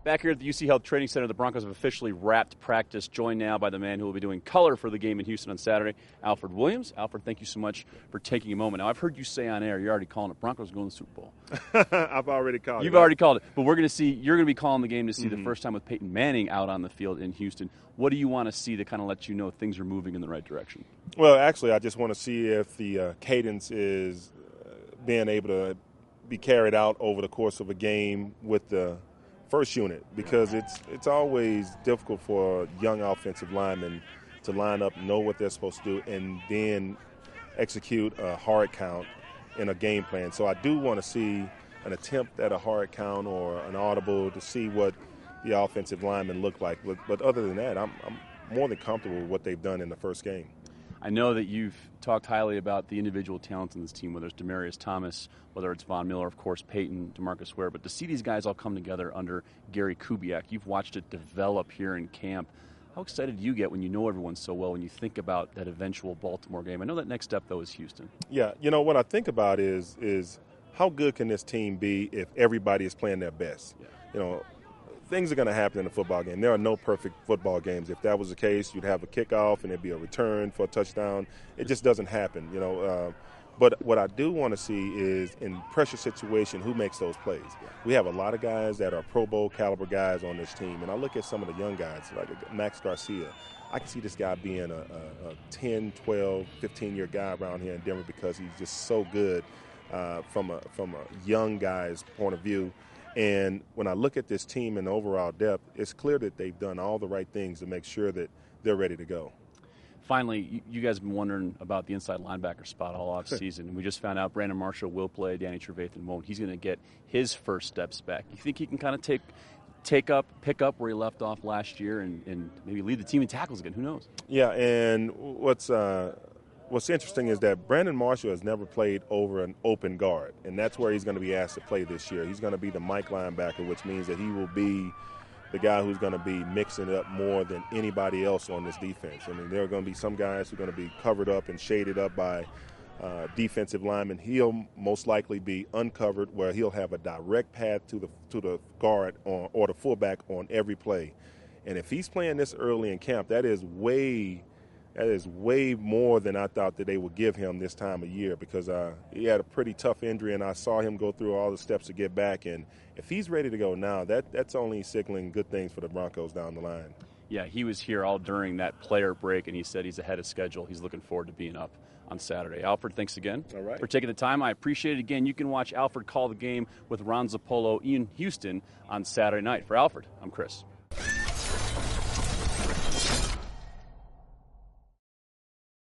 Back here at the UC Health Training Center, the Broncos have officially wrapped practice, joined now by the man who will be doing color for the game in Houston on Saturday, Alfred Williams. Alfred, thank you so much for taking a moment. Now, I've heard you say on air, you're already calling it Broncos going to the Super Bowl. I've already called it. You've already called it. But you're going to be calling the game to see the first time with Peyton Manning out on the field in Houston. What do you want to see to kind of let you know things are moving in the right direction? Well, actually, I just want to see if the cadence is being able to be carried out over the course of a game with the first unit, because it's always difficult for young offensive linemen to line up, know what they're supposed to do, and then execute a hard count in a game plan. So I do want to see an attempt at a hard count or an audible to see what the offensive linemen look like. But other than that, I'm more than comfortable with what they've done in the first game. I know that you've talked highly about the individual talents in this team, whether it's Demaryius Thomas, whether it's Von Miller, of course, Peyton, DeMarcus Ware. But to see these guys all come together under Gary Kubiak, you've watched it develop here in camp. How excited do you get when you know everyone so well, when you think about that eventual Baltimore game? I know that next step, though, is Houston. Yeah, what I think about is how good can this team be if everybody is playing their best? Yeah. Things are going to happen in a football game. There are no perfect football games. If that was the case, you'd have a kickoff and it'd be a return for a touchdown. It just doesn't happen, But what I do want to see is, in pressure situation, who makes those plays. We have a lot of guys that are Pro Bowl caliber guys on this team, and I look at some of the young guys, like Max Garcia. I can see this guy being a 10, 12, 15-year guy around here in Denver because he's just so good from a young guy's point of view. And when I look at this team and the overall depth, it's clear that they've done all the right things to make sure that they're ready to go. Finally, you guys have been wondering about the inside linebacker spot all offseason. We just found out Brandon Marshall will play, Danny Trevathan won't. He's going to get his first steps back. You think he can kind of pick up where he left off last year and maybe lead the team in tackles again? Who knows? Yeah, and what's interesting is that Brandon Marshall has never played over an open guard, and that's where he's going to be asked to play this year. He's going to be the Mike linebacker, which means that he will be the guy who's going to be mixing it up more than anybody else on this defense. I mean, there are going to be some guys who are going to be covered up and shaded up by defensive linemen. He'll most likely be uncovered, where he'll have a direct path to the guard or the fullback on every play. And if he's playing this early in camp, that is way more than I thought that they would give him this time of year, because he had a pretty tough injury, and I saw him go through all the steps to get back. And if he's ready to go now, that's only signaling good things for the Broncos down the line. Yeah, he was here all during that player break, and he said he's ahead of schedule. He's looking forward to being up on Saturday. Alfred, thanks again for taking the time. I appreciate it. Again, you can watch Alfred call the game with Ron Zappolo in Houston on Saturday night. For Alfred, I'm Chris.